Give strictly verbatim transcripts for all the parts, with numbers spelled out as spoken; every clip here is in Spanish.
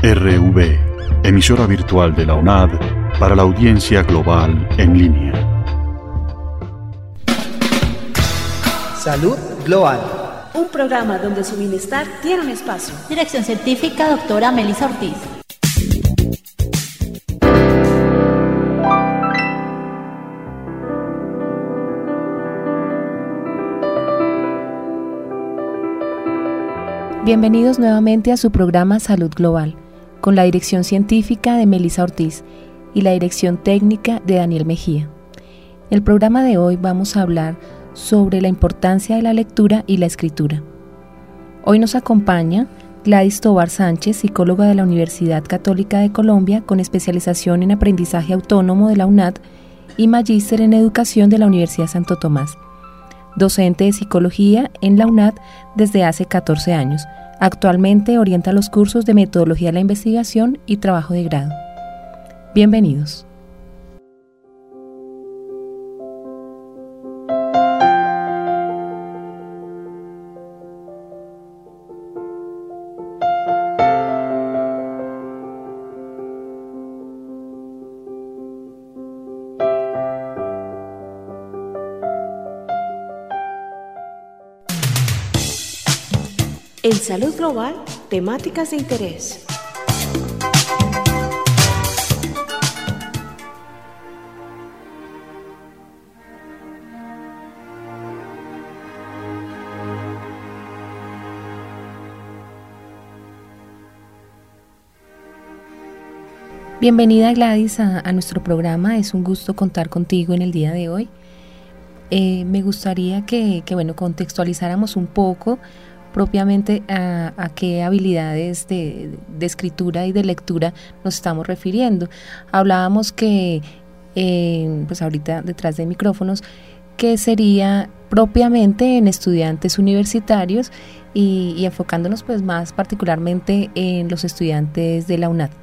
R V, emisora virtual de la UNAD para la audiencia global en línea. Salud Global. Un programa donde su bienestar tiene un espacio. Dirección científica, doctora Melissa Ortiz. Bienvenidos nuevamente a su programa Salud Global, con la dirección científica de Melissa Ortiz y la dirección técnica de Daniel Mejía. En el programa de hoy vamos a hablar sobre la importancia de la lectura y la escritura. Hoy nos acompaña Gladys Tovar Sánchez, psicóloga de la Universidad Católica de Colombia con especialización en aprendizaje autónomo de la UNAD y magíster en educación de la Universidad Santo Tomás. Docente de psicología en la UNAD desde hace catorce años. Actualmente orienta los cursos de metodología de la investigación y trabajo de grado. Bienvenidos. En Salud Global, temáticas de interés. Bienvenida Gladys a, a nuestro programa, es un gusto contar contigo en el día de hoy. Eh, me gustaría que, que bueno, contextualizáramos un poco propiamente a, a qué habilidades de, de escritura y de lectura nos estamos refiriendo. Hablábamos que, eh, pues ahorita detrás de micrófonos, que sería propiamente en estudiantes universitarios y, y enfocándonos pues más particularmente en los estudiantes de la UNAD.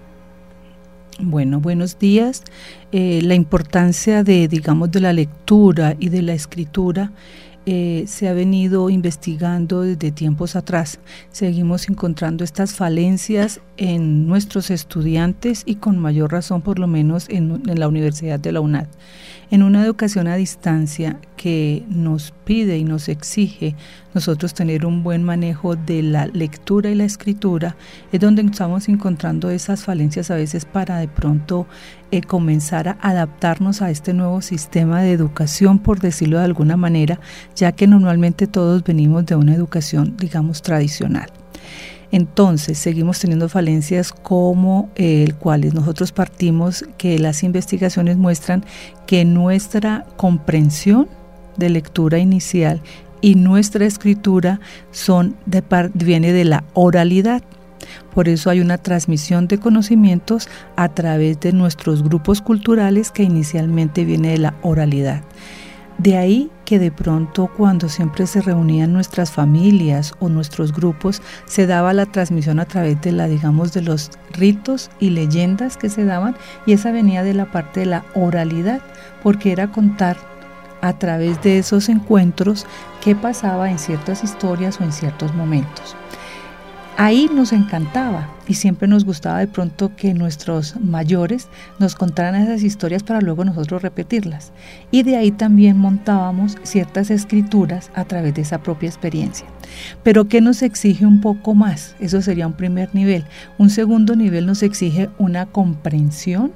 Bueno, buenos días. Eh, la importancia de, digamos, de la lectura y de la escritura Eh, se ha venido investigando desde tiempos atrás. Seguimos encontrando estas falencias en nuestros estudiantes y con mayor razón por lo menos en, en la Universidad de la UNAD. En una educación a distancia que nos pide y nos exige nosotros tener un buen manejo de la lectura y la escritura, es donde estamos encontrando esas falencias a veces para de pronto eh, comenzar a adaptarnos a este nuevo sistema de educación, por decirlo de alguna manera, ya que normalmente todos venimos de una educación, digamos, tradicional. Entonces, seguimos teniendo falencias como eh, el cuales nosotros partimos, que las investigaciones muestran que nuestra comprensión de lectura inicial y nuestra escritura son de par, viene de la oralidad. Por eso hay una transmisión de conocimientos a través de nuestros grupos culturales que inicialmente viene de la oralidad. De ahí que de pronto cuando siempre se reunían nuestras familias o nuestros grupos, se daba la transmisión a través de la, digamos, de los ritos y leyendas que se daban, y esa venía de la parte de la oralidad, porque era contar a través de esos encuentros qué pasaba en ciertas historias o en ciertos momentos. Ahí nos encantaba y siempre nos gustaba de pronto que nuestros mayores nos contaran esas historias para luego nosotros repetirlas. Y de ahí también montábamos ciertas escrituras a través de esa propia experiencia. Pero ¿qué nos exige un poco más? Eso sería un primer nivel. Un segundo nivel nos exige una comprensión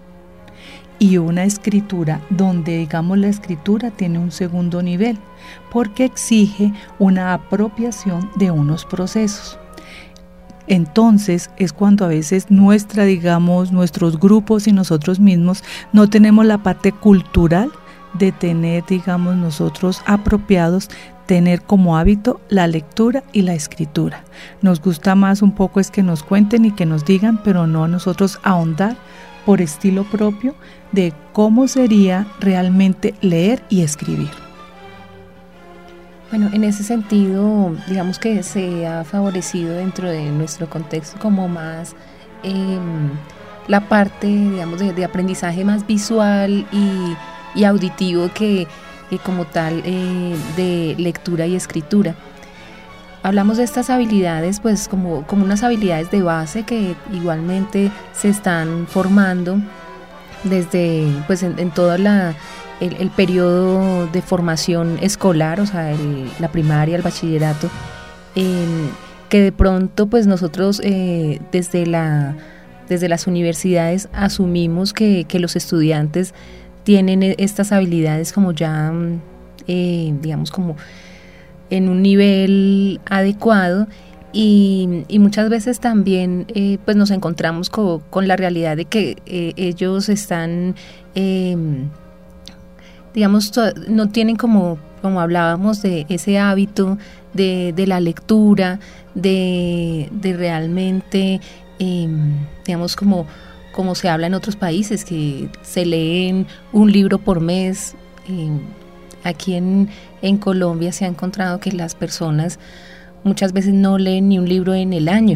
y una escritura, donde digamos la escritura tiene un segundo nivel, porque exige una apropiación de unos procesos. Entonces es cuando a veces nuestra, digamos, nuestros grupos y nosotros mismos no tenemos la parte cultural de tener, digamos, nosotros apropiados, tener como hábito la lectura y la escritura. Nos gusta más un poco es que nos cuenten y que nos digan, pero no nosotros ahondar por estilo propio de cómo sería realmente leer y escribir. Bueno, en ese sentido, digamos que se ha favorecido dentro de nuestro contexto como más eh, la parte, digamos, de, de aprendizaje más visual y, y auditivo que, que como tal eh, de lectura y escritura. hablamos de estas habilidades pues como, como unas habilidades de base que igualmente se están formando desde pues en, en todo la, el, el periodo de formación escolar, o sea, el, la primaria, el bachillerato, eh, que de pronto pues nosotros eh, desde, la, desde las universidades asumimos que, que los estudiantes tienen estas habilidades como ya, eh, digamos, como en un nivel adecuado y, y muchas veces también eh, pues nos encontramos co, con la realidad de que eh, ellos están, eh, digamos, no tienen como, como hablábamos de ese hábito de, de la lectura, de, de realmente, eh, digamos, como como se habla en otros países, que se leen un libro por mes. Eh, aquí en, en Colombia se ha encontrado que las personas muchas veces no leen ni un libro en el año.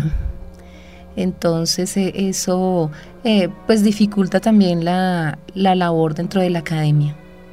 Entonces eh, eso eh, pues dificulta también la, la labor dentro de la academia.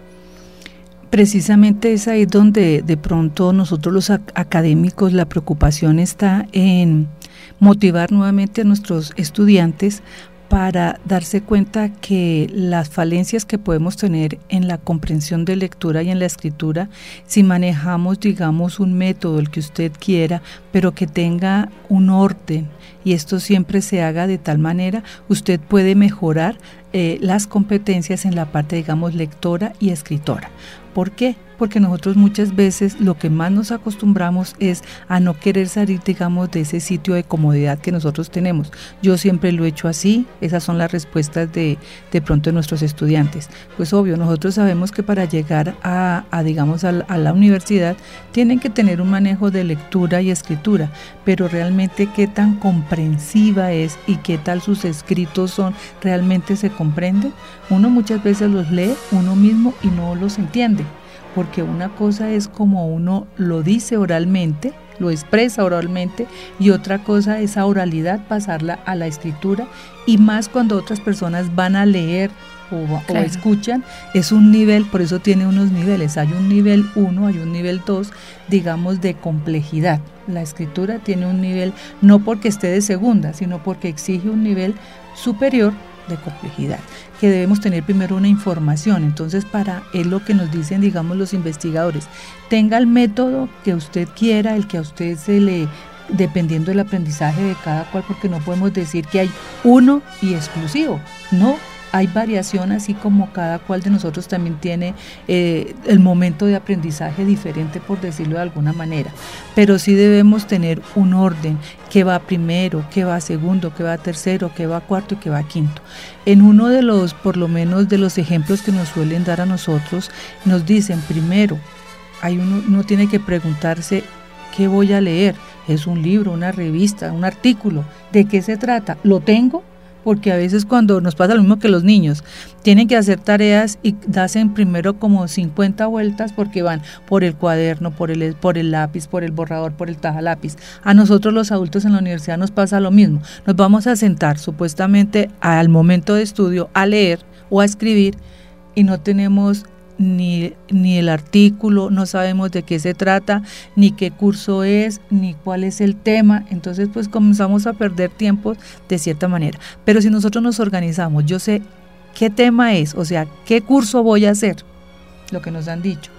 Precisamente es ahí donde de pronto nosotros los ac- académicos la preocupación está en motivar nuevamente a nuestros estudiantes para darse cuenta que las falencias que podemos tener en la comprensión de lectura y en la escritura, si manejamos, digamos, un método, el que usted quiera, pero que tenga un orden, y esto siempre se haga de tal manera, usted puede mejorar eh, las competencias en la parte, digamos, lectora y escritora. ¿Por qué? Porque nosotros muchas veces lo que más nos acostumbramos es a no querer salir, digamos, de ese sitio de comodidad que nosotros tenemos. Yo siempre lo he hecho así, esas son las respuestas de, de pronto de nuestros estudiantes. Pues obvio, nosotros sabemos que para llegar a, a digamos, a la, a la universidad tienen que tener un manejo de lectura y escritura, pero realmente qué tan comprensiva es y qué tal sus escritos son, ¿realmente se comprende? Uno muchas veces los lee uno mismo y no los entiende. Porque una cosa es como uno lo dice oralmente, lo expresa oralmente, y otra cosa es a oralidad pasarla a la escritura, y más cuando otras personas van a leer o, claro. o escuchan, es un nivel, por eso tiene unos niveles, hay un nivel uno, hay un nivel dos, digamos, de complejidad. La escritura tiene un nivel, no porque esté de segunda, sino porque exige un nivel superior de complejidad, que debemos tener primero una información. Entonces, para es lo que nos dicen, digamos, los investigadores, tenga el método que usted quiera, el que a usted se le, dependiendo del aprendizaje de cada cual, porque no podemos decir que hay uno y exclusivo, no, hay variación, así como cada cual de nosotros también tiene eh, el momento de aprendizaje diferente, por decirlo de alguna manera, pero sí debemos tener un orden, que va primero, que va segundo, que va tercero, que va cuarto y que va quinto. En uno de los, por lo menos de los ejemplos que nos suelen dar a nosotros, nos dicen primero, hay uno, uno tiene que preguntarse, ¿qué voy a leer? ¿Es un libro, una revista, un artículo? ¿De qué se trata? ¿Lo tengo? Porque a veces cuando nos pasa lo mismo que los niños, tienen que hacer tareas y hacen primero como cincuenta vueltas porque van por el cuaderno, por el, por el lápiz, por el borrador, por el tajalápiz. A nosotros los adultos en la universidad nos pasa lo mismo. Nos vamos a sentar supuestamente al momento de estudio a leer o a escribir y no tenemos Ni, ni el artículo, no sabemos de qué se trata, ni qué curso es, ni cuál es el tema. Entonces pues comenzamos a perder tiempo de cierta manera. Pero si nosotros nos organizamos, yo sé qué tema es, o sea, qué curso voy a hacer, lo que nos han dicho,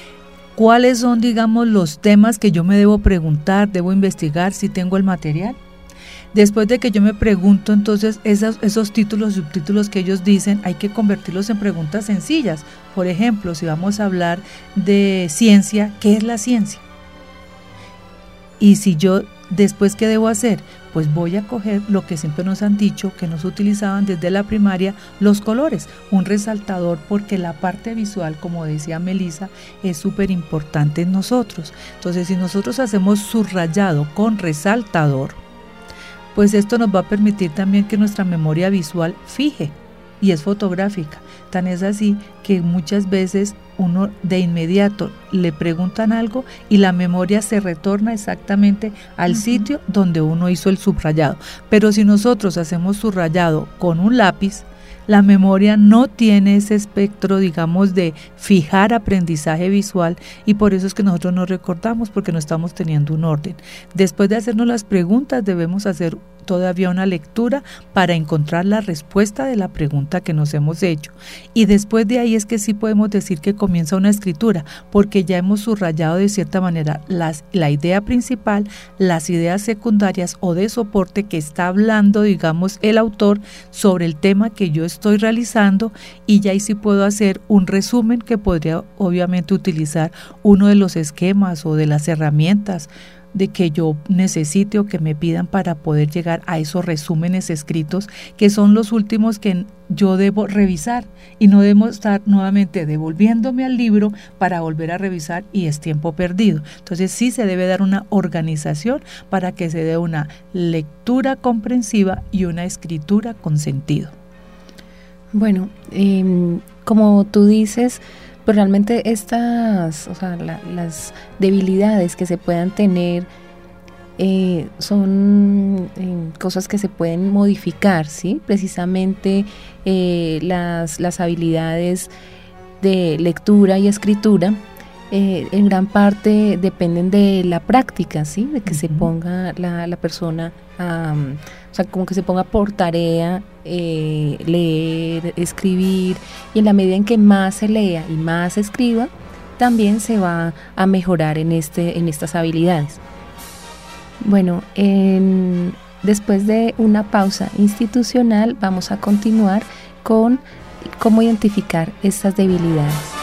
cuáles son, digamos, los temas que yo me debo preguntar, debo investigar, si tengo el material. Después de que yo me pregunto, entonces esos, esos títulos, subtítulos que ellos dicen, hay que convertirlos en preguntas sencillas. Por ejemplo, si vamos a hablar de ciencia, ¿qué es la ciencia? Y si yo, después, ¿qué debo hacer? Pues voy a coger lo que siempre nos han dicho, que nos utilizaban desde la primaria, los colores, un resaltador, porque la parte visual, como decía Melissa, es súper importante en nosotros. Entonces, si nosotros hacemos subrayado con resaltador, pues esto nos va a permitir también que nuestra memoria visual fije, y es fotográfica. Tan es así que muchas veces uno de inmediato le preguntan algo y la memoria se retorna exactamente al uh-huh. sitio donde uno hizo el subrayado. Pero si nosotros hacemos subrayado con un lápiz, La memoria no tiene ese espectro, digamos, de fijar aprendizaje visual, y por eso es que nosotros no recordamos, porque no estamos teniendo un orden. Después de hacernos las preguntas, debemos hacer todavía una lectura para encontrar la respuesta de la pregunta que nos hemos hecho, y después de ahí es que sí podemos decir que comienza una escritura, porque ya hemos subrayado de cierta manera las, la idea principal, las ideas secundarias o de soporte que está hablando, digamos, el autor sobre el tema que yo estoy realizando, y ya ahí sí puedo hacer un resumen que podría obviamente utilizar uno de los esquemas o de las herramientas de que yo necesite o que me pidan para poder llegar a esos resúmenes escritos, que son los últimos que yo debo revisar, y no debo estar nuevamente devolviéndome al libro para volver a revisar, y es tiempo perdido. Entonces sí se debe dar una organización para que se dé una lectura comprensiva y una escritura con sentido. Bueno, eh, como tú dices, pues realmente estas, o sea, la, las debilidades que se puedan tener eh, son eh, cosas que se pueden modificar, ¿sí? Precisamente eh, las, las habilidades de lectura y escritura eh, en gran parte dependen de la práctica, ¿sí? De que uh-huh. se ponga la, la persona, um, o sea, como que se ponga por tarea Eh, leer, escribir, y en la medida en que más se lea y más se escriba, también se va a mejorar en, este, en estas habilidades. Bueno, en, después de una pausa institucional vamos a continuar con cómo identificar estas debilidades.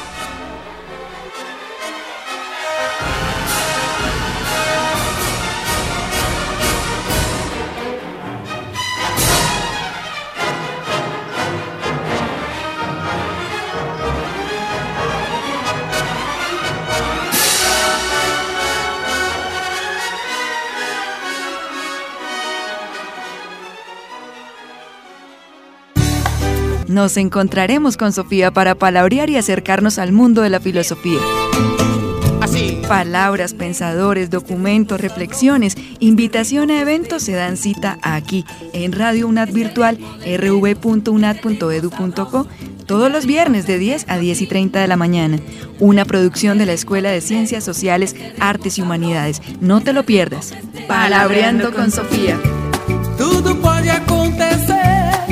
Nos encontraremos con Sofía para palabrear y acercarnos al mundo de la filosofía. Así. Palabras, pensadores, documentos, reflexiones, invitación a eventos se dan cita aquí, en Radio UNAD Virtual, erre ve punto unad punto edu punto co, todos los viernes de diez a diez y treinta de la mañana. Una producción de la Escuela de Ciencias Sociales, Artes y Humanidades. No te lo pierdas. Palabreando con Sofía. Tudo pode acontecer.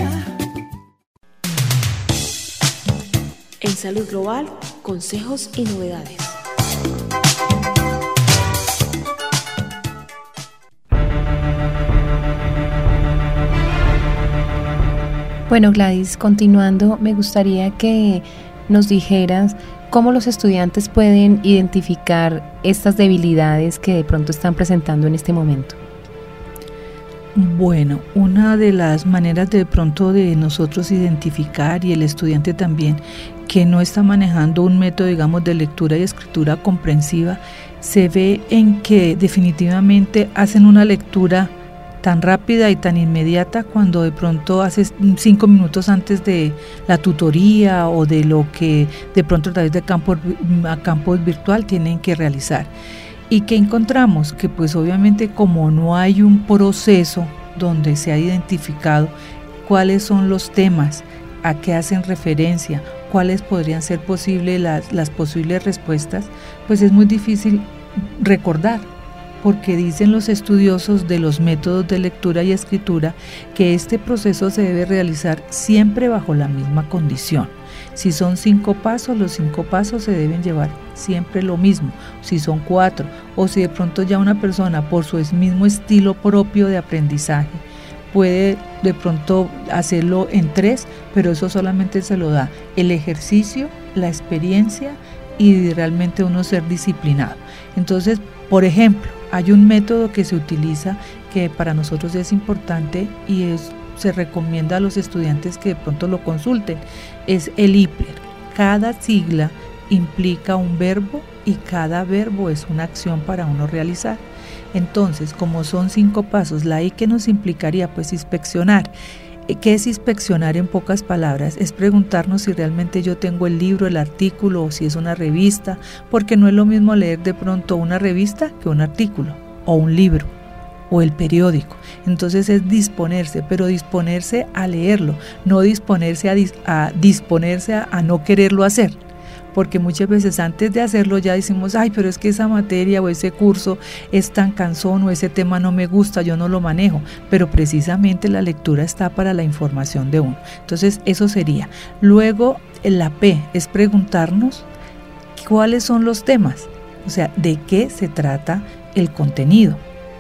En Salud Global, consejos y novedades. Bueno, Gladys, continuando, me gustaría que nos dijeras cómo los estudiantes pueden identificar estas debilidades que de pronto están presentando en este momento. Bueno, una de las maneras de pronto de nosotros identificar, y el estudiante también, que no está manejando un método, digamos, de lectura y escritura comprensiva, se ve en que definitivamente hacen una lectura tan rápida y tan inmediata cuando de pronto hace cinco minutos antes de la tutoría o de lo que de pronto a través de campo, a campo virtual tienen que realizar. ¿Y qué encontramos? Que pues obviamente como no hay un proceso donde se ha identificado cuáles son los temas, a qué hacen referencia, cuáles podrían ser posibles las, las posibles respuestas, pues es muy difícil recordar, porque dicen los estudiosos de los métodos de lectura y escritura que este proceso se debe realizar siempre bajo la misma condición. Si son cinco pasos, los cinco pasos se deben llevar siempre lo mismo. Si son cuatro, o si de pronto ya una persona por su mismo estilo propio de aprendizaje puede de pronto hacerlo en tres, pero eso solamente se lo da el ejercicio, la experiencia y realmente uno ser disciplinado. Entonces, por ejemplo, hay un método que se utiliza que para nosotros es importante y es, se recomienda a los estudiantes que de pronto lo consulten, es el I P L E R. Cada sigla implica un verbo y cada verbo es una acción para uno realizar. Entonces, como son cinco pasos, la I que nos implicaría pues inspeccionar. ¿Qué es inspeccionar en pocas palabras? Es preguntarnos si realmente yo tengo el libro, el artículo, o si es una revista, porque no es lo mismo leer de pronto una revista que un artículo o un libro. o el periódico. Entonces es disponerse, pero disponerse a leerlo, no disponerse a, dis- a disponerse a, a no quererlo hacer. Porque muchas veces antes de hacerlo ya decimos, ay, pero es que esa materia o ese curso es tan cansón o ese tema no me gusta, yo no lo manejo. Pero precisamente la lectura está para la información de uno. Entonces eso sería. Luego la P es preguntarnos cuáles son los temas, o sea, de qué se trata el contenido.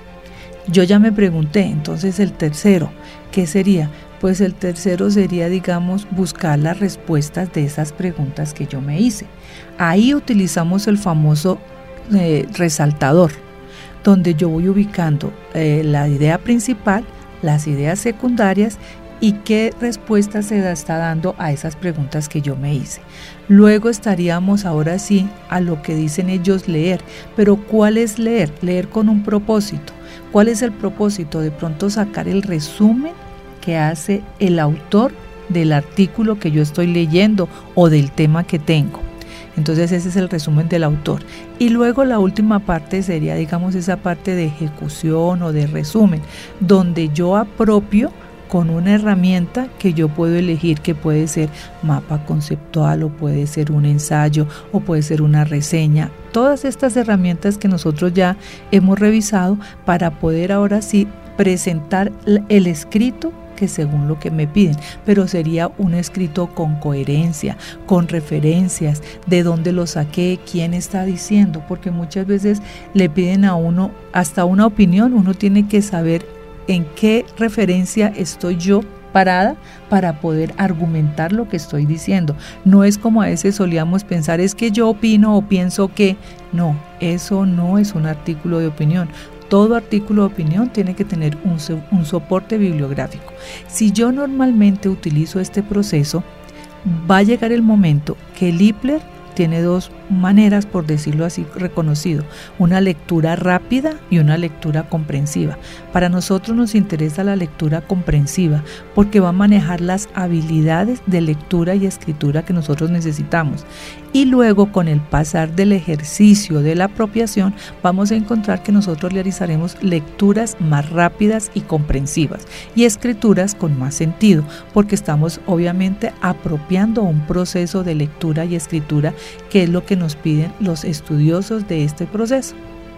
Yo ya me pregunté, entonces el tercero, ¿qué sería? Pues el tercero sería, digamos, buscar las respuestas de esas preguntas que yo me hice. Ahí utilizamos el famoso eh, resaltador, donde yo voy ubicando eh, la idea principal, las ideas secundarias y qué respuesta se está dando a esas preguntas que yo me hice. Luego estaríamos ahora sí a lo que dicen ellos leer, pero ¿cuál es leer? Leer con un propósito. ¿Cuál es el propósito? De pronto sacar el resumen que hace el autor del artículo que yo estoy leyendo o del tema que tengo. Entonces ese es el resumen del autor. Y luego la última parte sería, digamos, esa parte de ejecución o de resumen, donde yo apropio con una herramienta que yo puedo elegir, que puede ser mapa conceptual o puede ser un ensayo o puede ser una reseña. Todas estas herramientas que nosotros ya hemos revisado para poder ahora sí presentar el escrito que según lo que me piden, pero sería un escrito con coherencia, con referencias, de dónde lo saqué, quién está diciendo, porque muchas veces le piden a uno hasta una opinión, uno tiene que saber en qué referencia estoy yo parada para poder argumentar lo que estoy diciendo. No es como a veces solíamos pensar, es que yo opino o pienso que, no, eso no es un artículo de opinión. Todo artículo de opinión tiene que tener un, un soporte bibliográfico. Si yo normalmente utilizo este proceso, va a llegar el momento que el Ipler tiene dos maneras, por decirlo así, reconocido, una lectura rápida y una lectura comprensiva. Para nosotros nos interesa la lectura comprensiva porque va a manejar las habilidades de lectura y escritura que nosotros necesitamos. Y luego, con el pasar del ejercicio de la apropiación, vamos a encontrar que nosotros realizaremos lecturas más rápidas y comprensivas y escrituras con más sentido, porque estamos obviamente apropiando un proceso de lectura y escritura que es lo que nos piden los estudiosos de este proceso.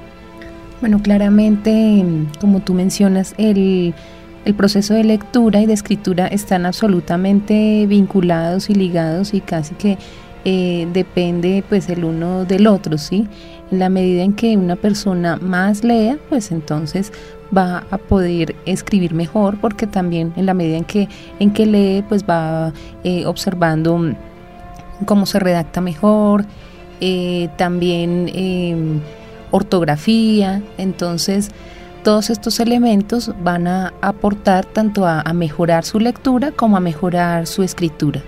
Bueno, claramente, como tú mencionas, el, el proceso de lectura y de escritura están absolutamente vinculados y ligados y casi que eh, depende pues el uno del otro, ¿sí? En la medida en que una persona más lea, pues entonces va a poder escribir mejor, porque también en la medida en que, en que lee, pues va eh, observando cómo se redacta mejor, eh, también eh, ortografía. Entonces todos estos elementos van a aportar tanto a, a mejorar su lectura como a mejorar su escritura.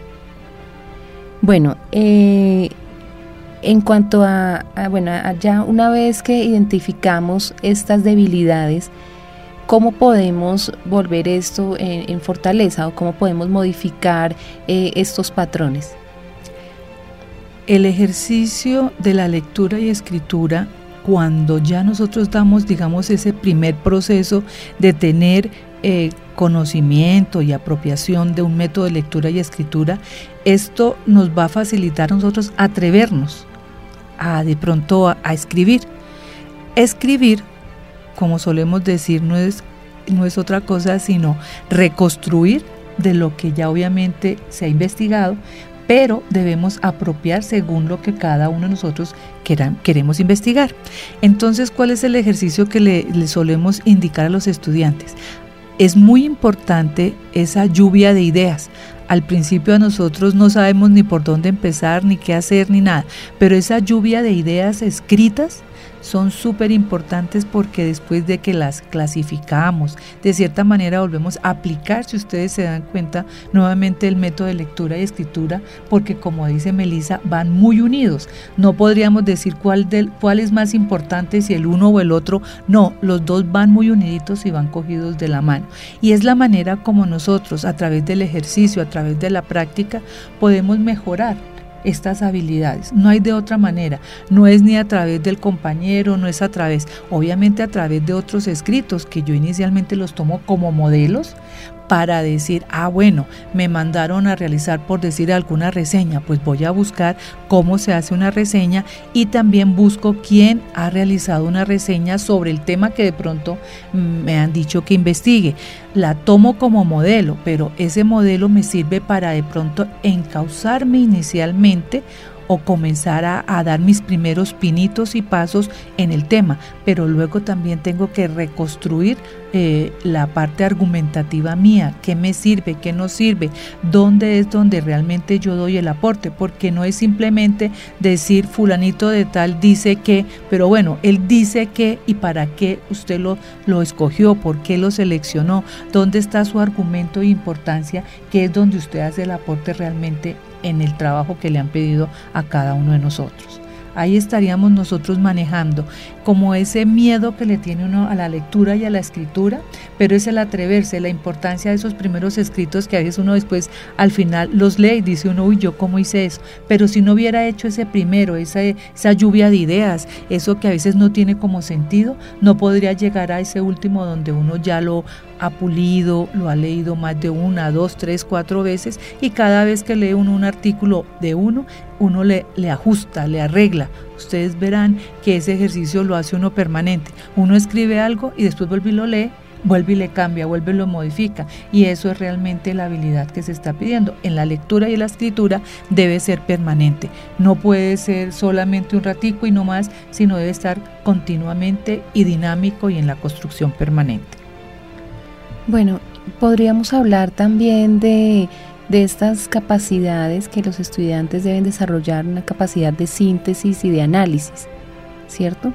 Bueno, eh, en cuanto a, a bueno, a ya una vez que identificamos estas debilidades, ¿cómo podemos volver esto en, en fortaleza o cómo podemos modificar eh, estos patrones? El ejercicio de la lectura y escritura, cuando ya nosotros damos, digamos, ese primer proceso de tener eh, conocimiento y apropiación de un método de lectura y escritura, esto nos va a facilitar a nosotros atrevernos a de pronto a, a escribir. Escribir, como solemos decir, no es, no es otra cosa sino reconstruir de lo que ya obviamente se ha investigado, pero debemos apropiar según lo que cada uno de nosotros queran, queremos investigar. Entonces, ¿cuál es el ejercicio que le, le solemos indicar a los estudiantes? Es muy importante esa lluvia de ideas. Al principio a nosotros no sabemos ni por dónde empezar, ni qué hacer, ni nada, pero esa lluvia de ideas escritas son súper importantes, porque después de que las clasificamos, de cierta manera volvemos a aplicar, si ustedes se dan cuenta, nuevamente el método de lectura y escritura, porque como dice Melissa, van muy unidos. No podríamos decir cuál, del, cuál es más importante, si el uno o el otro, no, los dos van muy uniditos y van cogidos de la mano. Y es la manera como nosotros, a través del ejercicio, a través de la práctica, podemos mejorar estas habilidades. No hay de otra manera, no es ni a través del compañero, no es a través, obviamente a través de otros escritos que yo inicialmente los tomo como modelos para decir, ah bueno, me mandaron a realizar, por decir alguna reseña, pues voy a buscar cómo se hace una reseña y también busco quién ha realizado una reseña sobre el tema que de pronto me han dicho que investigue. La tomo como modelo, pero ese modelo me sirve para de pronto encauzarme inicialmente o comenzar a, a dar mis primeros pinitos y pasos en el tema, pero luego también tengo que reconstruir eh, la parte argumentativa mía, qué me sirve, qué no sirve, dónde es donde realmente yo doy el aporte, porque no es simplemente decir fulanito de tal dice que, pero bueno, él dice que y para qué usted lo, lo escogió, por qué lo seleccionó, dónde está su argumento de importancia, que es donde usted hace el aporte realmente en el trabajo que le han pedido a cada uno de nosotros. Ahí estaríamos nosotros manejando como ese miedo que le tiene uno a la lectura y a la escritura, pero es el atreverse, la importancia de esos primeros escritos que a veces uno después al final los lee y dice uno, uy, ¿yo cómo hice eso? Pero si no hubiera hecho ese primero, esa, esa lluvia de ideas, eso que a veces no tiene como sentido, no podría llegar a ese último donde uno ya lo ha pulido, lo ha leído más de una, dos, tres, cuatro veces y cada vez que lee uno un artículo de uno, uno le, le ajusta, le arregla. Ustedes verán que ese ejercicio lo hace uno permanente. Uno escribe algo y después vuelve y lo lee, vuelve y le cambia, vuelve y lo modifica. Y eso es realmente la habilidad que se está pidiendo. En la lectura y en la escritura debe ser permanente. No puede ser solamente un ratico y no más, sino debe estar continuamente y dinámico y en la construcción permanente. Bueno, podríamos hablar también de... de estas capacidades que los estudiantes deben desarrollar, una capacidad de síntesis y de análisis, ¿cierto?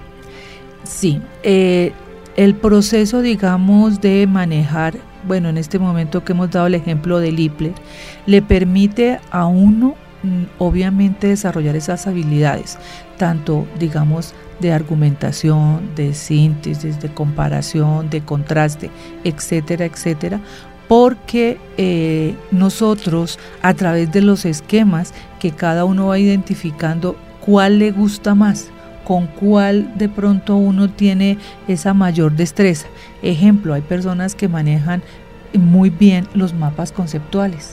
Sí, eh, el proceso, digamos, de manejar, bueno, en este momento que hemos dado el ejemplo de Lipler, le permite a uno, obviamente, desarrollar esas habilidades, tanto, digamos, de argumentación, de síntesis, de comparación, de contraste, etcétera, etcétera, porque eh, nosotros a través de los esquemas que cada uno va identificando cuál le gusta más, con cuál de pronto uno tiene esa mayor destreza. Ejemplo, hay personas que manejan muy bien los mapas conceptuales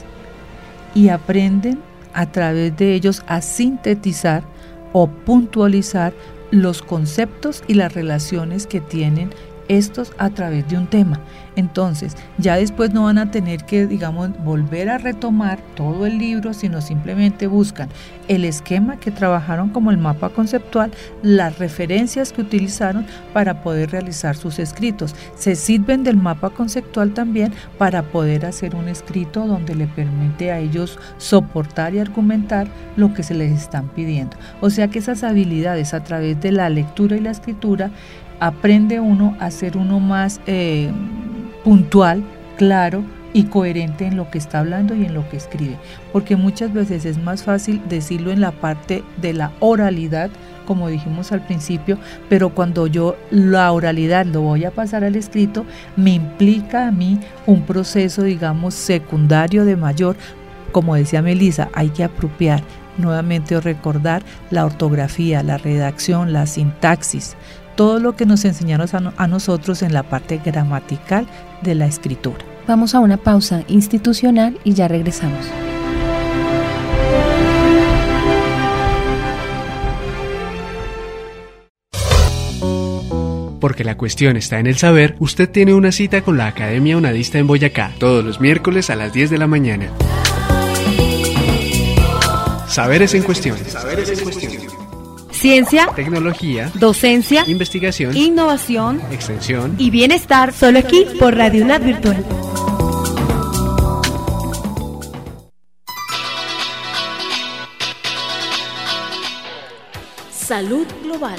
y aprenden a través de ellos a sintetizar o puntualizar los conceptos y las relaciones que tienen estos a través de un tema. Entonces, ya después no van a tener que, digamos, volver a retomar todo el libro, sino simplemente buscan el esquema que trabajaron como el mapa conceptual, las referencias que utilizaron para poder realizar sus escritos. Se sirven del mapa conceptual también para poder hacer un escrito donde le permite a ellos soportar y argumentar lo que se les están pidiendo. O sea que esas habilidades a través de la lectura y la escritura aprende uno a ser uno más eh, puntual, claro y coherente en lo que está hablando y en lo que escribe, porque muchas veces es más fácil decirlo en la parte de la oralidad, como dijimos al principio, pero cuando yo la oralidad lo voy a pasar al escrito, me implica a mí un proceso, digamos, secundario de mayor, como decía Melissa, hay que apropiar nuevamente o recordar la ortografía, la redacción, la sintaxis, todo lo que nos enseñaron a, no, a nosotros en la parte gramatical de la escritura. Vamos a una pausa institucional y ya regresamos. Porque la cuestión está en el saber, usted tiene una cita con la Academia Unadista en Boyacá, todos los miércoles a las diez de la mañana. Saberes en cuestión. Saberes en cuestión. Ciencia, tecnología, docencia, investigación, innovación, extensión y bienestar, solo aquí por Radio UNAD Virtual. Salud global.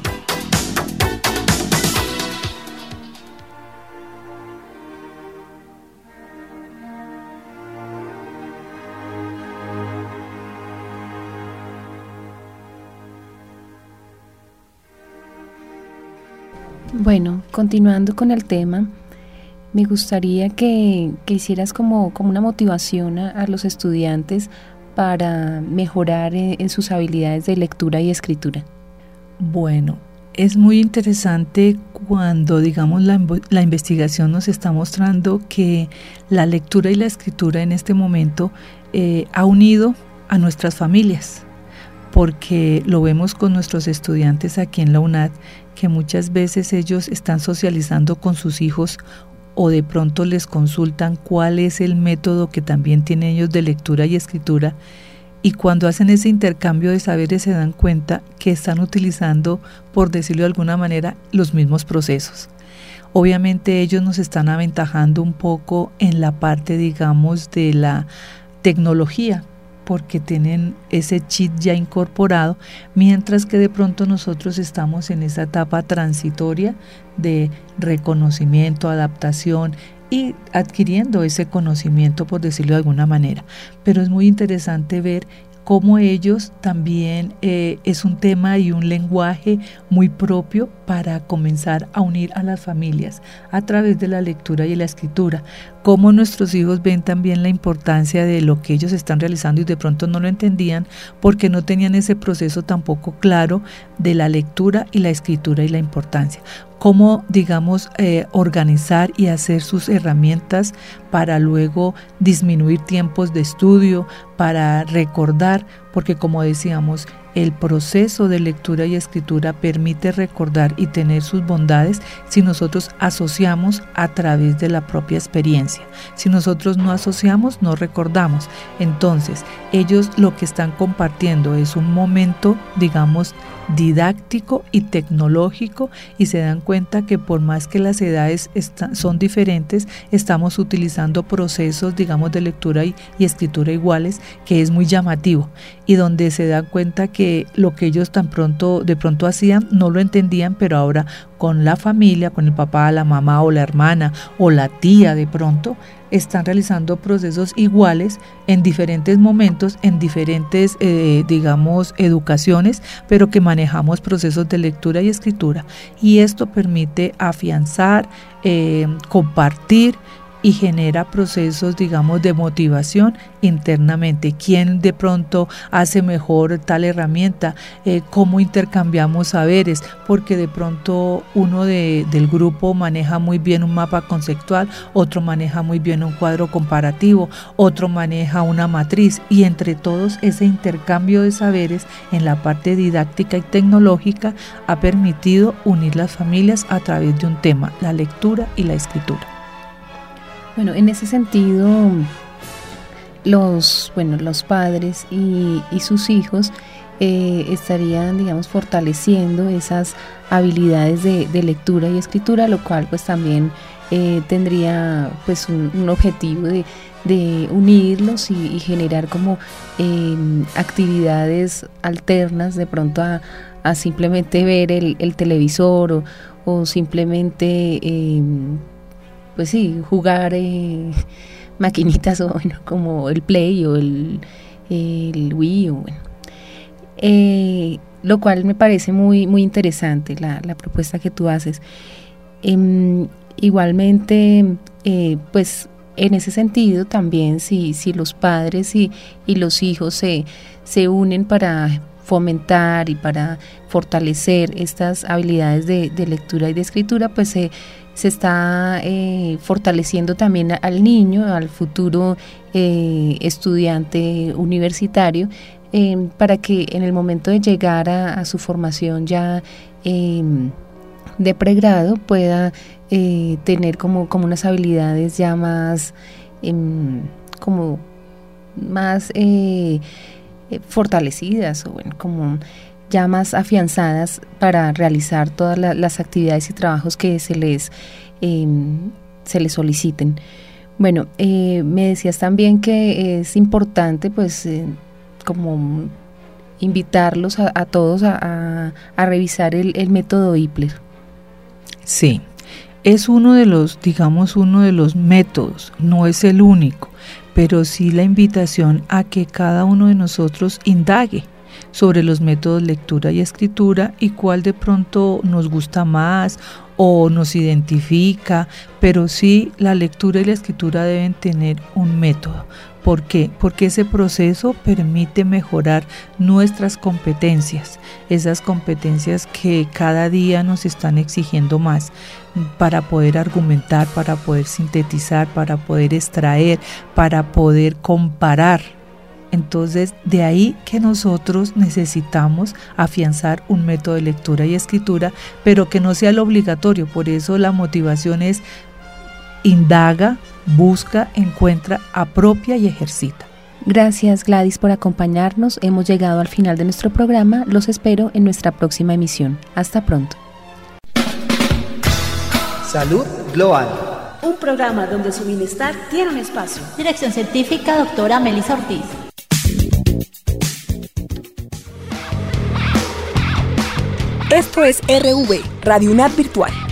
Bueno, continuando con el tema, me gustaría que, que hicieras como, como una motivación a, a los estudiantes para mejorar en, en sus habilidades de lectura y escritura? Bueno, es muy interesante cuando, digamos, la, la investigación nos está mostrando que la lectura y la escritura en este momento eh, ha unido a nuestras familias, porque lo vemos con nuestros estudiantes aquí en la UNAD, que muchas veces ellos están socializando con sus hijos o de pronto les consultan cuál es el método que también tienen ellos de lectura y escritura, y cuando hacen ese intercambio de saberes se dan cuenta que están utilizando, por decirlo de alguna manera, los mismos procesos. Obviamente ellos nos están aventajando un poco en la parte, digamos, de la tecnología, porque tienen ese chip ya incorporado, mientras que de pronto nosotros estamos en esa etapa transitoria de reconocimiento, adaptación y adquiriendo ese conocimiento, por decirlo de alguna manera. Pero es muy interesante ver cómo ellos también eh, es un tema y un lenguaje muy propio para comenzar a unir a las familias a través de la lectura y la escritura. Cómo nuestros hijos ven también la importancia de lo que ellos están realizando y de pronto no lo entendían porque no tenían ese proceso tampoco claro de la lectura y la escritura y la importancia. Cómo, digamos, eh, organizar y hacer sus herramientas para luego disminuir tiempos de estudio, para recordar, porque como decíamos, el proceso de lectura y escritura permite recordar y tener sus bondades si nosotros asociamos a través de la propia experiencia. Si nosotros no asociamos, no recordamos. Entonces, ellos lo que están compartiendo es un momento, digamos, didáctico y tecnológico, y se dan cuenta que por más que las edades está, son diferentes, estamos utilizando procesos, digamos, de lectura y, y escritura iguales, que es muy llamativo, y donde se dan cuenta que lo que ellos tan pronto, de pronto hacían, no lo entendían, pero ahora con la familia, con el papá, la mamá o la hermana o la tía de pronto, están realizando procesos iguales en diferentes momentos, en diferentes, eh, digamos, educaciones, pero que manejamos procesos de lectura y escritura. Y esto permite afianzar, eh, compartir y genera procesos, digamos, de motivación internamente. ¿Quién de pronto hace mejor tal herramienta? Eh, ¿Cómo intercambiamos saberes? Porque de pronto uno de, del grupo maneja muy bien un mapa conceptual, otro maneja muy bien un cuadro comparativo, otro maneja una matriz, y entre todos ese intercambio de saberes en la parte didáctica y tecnológica ha permitido unir las familias a través de un tema, la lectura y la escritura. Bueno, en ese sentido, los, bueno, los padres y, y sus hijos eh, estarían, digamos, fortaleciendo esas habilidades de, de lectura y escritura, lo cual pues también eh, tendría pues un, un objetivo de, de unirlos y, y generar como eh, actividades alternas de pronto a, a simplemente ver el, el televisor o, o simplemente... Eh, pues sí, jugar eh, maquinitas o bueno, como el Play o el, el Wii o bueno. Eh, lo cual me parece muy, muy interesante la, la propuesta que tú haces. Eh, igualmente, eh, pues en ese sentido también si, si los padres y, y los hijos se, se unen para fomentar y para fortalecer estas habilidades de, de lectura y de escritura, pues se... Eh, se está eh, fortaleciendo también al niño, al futuro eh, estudiante universitario, eh, para que en el momento de llegar a, a su formación ya eh, de pregrado pueda eh, tener como, como unas habilidades ya más, eh, como más eh, fortalecidas o bueno, como... ya más afianzadas para realizar todas la, las actividades y trabajos que se les, eh, se les soliciten. Bueno, eh, me decías también que es importante pues eh, como invitarlos a, a todos a, a, a revisar el, el método Ipler. Sí, es uno de los, digamos, uno de los métodos, no es el único, pero sí la invitación a que cada uno de nosotros indague sobre los métodos lectura y escritura y cuál de pronto nos gusta más o nos identifica, pero sí la lectura y la escritura deben tener un método. ¿Por qué? Porque ese proceso permite mejorar nuestras competencias, esas competencias que cada día nos están exigiendo más para poder argumentar, para poder sintetizar, para poder extraer, para poder comparar. Entonces, de ahí que nosotros necesitamos afianzar un método de lectura y escritura, pero que no sea lo obligatorio. Por eso la motivación es indaga, busca, encuentra, apropia y ejercita. Gracias, Gladys, por acompañarnos. Hemos llegado al final de nuestro programa. Los espero en nuestra próxima emisión. Hasta pronto. Salud Global. Un programa donde su bienestar tiene un espacio. Dirección científica, doctora Melissa Ortiz. Esto es R V, Radio UNAD Virtual.